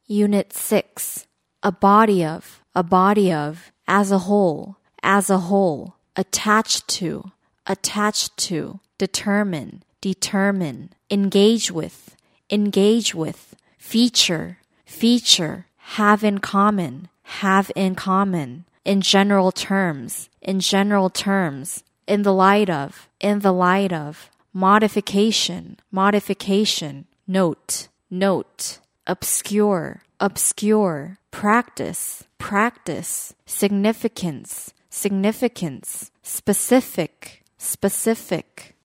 Unit 6. A body of, as a whole, attached to, determine, engage with, feature, have in common, in general terms, in the light of, modification, note, obscure, practice, significance, specific.